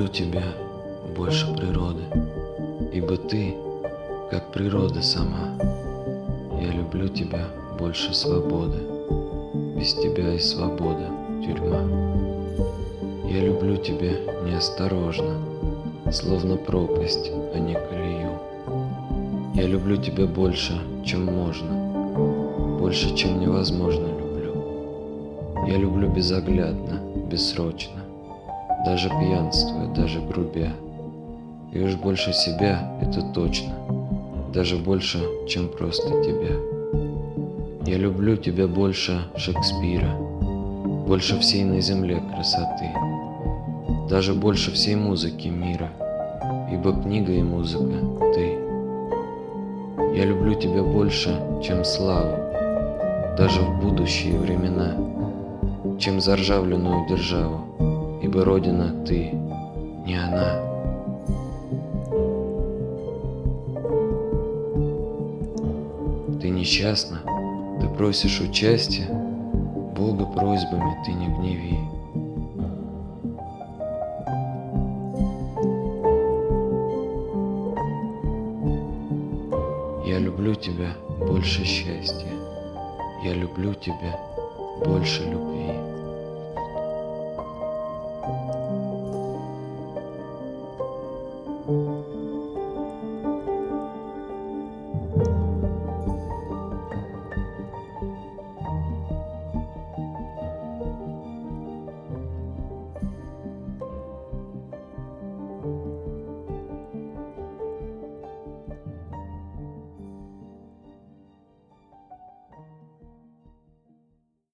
тебя больше природы, ибо ты, как природа сама. Я люблю тебя больше свободы, без тебя и свобода — тюрьма. Я люблю тебя неосторожно, словно пропасть, а не колею. Я люблю тебя больше, чем можно, больше, чем невозможно люблю. Я люблю безоглядно, бессрочно, даже пьянствуя, даже грубя. И уж больше себя, это точно, даже больше, чем просто тебя. Я люблю тебя больше Шекспира, больше всей на земле красоты, даже больше всей музыки мира, ибо книга и музыка — ты. Я люблю тебя больше, чем славу, даже в будущие времена, чем заржавленную державу, ибо Родина ты, не она. Ты несчастна, ты просишь участия, Бога просьбами ты не гневи. Я люблю тебя больше счастья, я люблю тебя больше любви.